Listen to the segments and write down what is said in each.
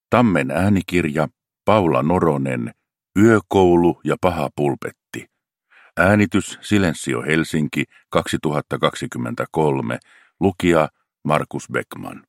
Tammen äänikirja, Paula Noronen, Yökoulu ja paha pulpetti. Äänitys Silensio Helsinki 2023. Lukija Markus Beckman.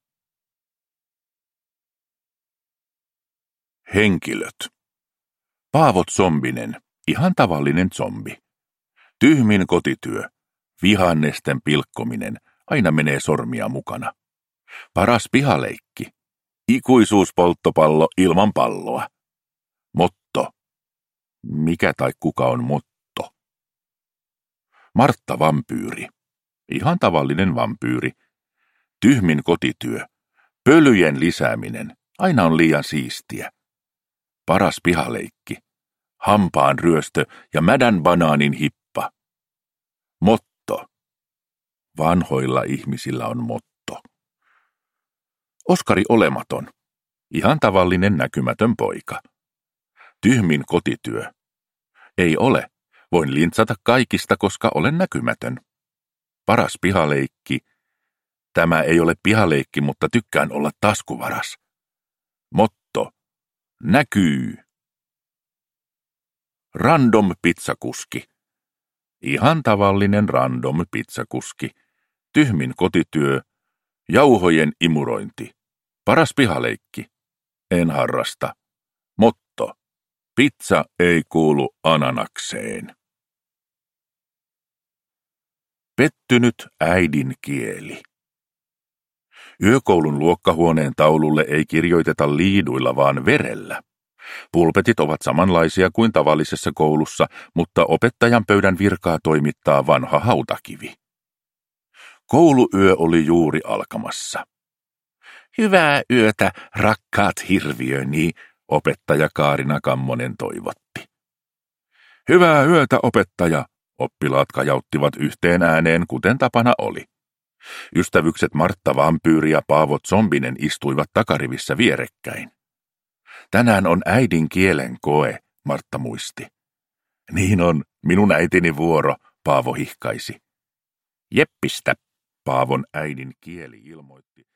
Henkilöt. Paavo Zombinen, ihan tavallinen zombi. Tyhmin kotityö, vihannesten pilkkominen, aina menee sormia mukana. Paras pihaleikki, ikuisuuspolttopallo ilman palloa. Motto. Mikä tai kuka on motto? Martta vampyyri, ihan tavallinen vampyyri. Tyhmin kotityö, pölyjen lisääminen, aina on liian siistiä. Paras pihaleikki, hampaan ryöstö ja mädän banaanin hippa. Motto. Vanhoilla ihmisillä on motto. Oskari olematon, ihan tavallinen näkymätön poika. Tyhmin kotityö. Ei ole, voin lintsata kaikista, koska olen näkymätön. Paras pihaleikki. Tämä ei ole pihaleikki, mutta tykkään olla taskuvaras. Motto. Näkyy. Random pizzakuski. Ihan tavallinen random pizzakuski. Tyhmin kotityö. Jauhojen imurointi. Paras pihaleikki. En harrasta. Motto. Pizza ei kuulu ananakseen. Pettynyt äidin kieli. Yökoulun luokkahuoneen taululle ei kirjoiteta liiduilla, vaan verellä. Pulpetit ovat samanlaisia kuin tavallisessa koulussa, mutta opettajan pöydän virkaa toimittaa vanha hautakivi. Kouluyö oli juuri alkamassa. Hyvää yötä, rakkaat hirviöni, opettaja Kaarina Kammonen toivotti. Hyvää yötä, opettaja, oppilaat kajauttivat yhteen ääneen, kuten tapana oli. Ystävykset Martta vampyyri ja Paavo Zombinen istuivat takarivissä vierekkäin. Tänään on äidin kielen koe, Martta muisti. Niin on, minun äitini vuoro, Paavo hihkaisi. Jeppistä, Paavon äidin kieli ilmoitti.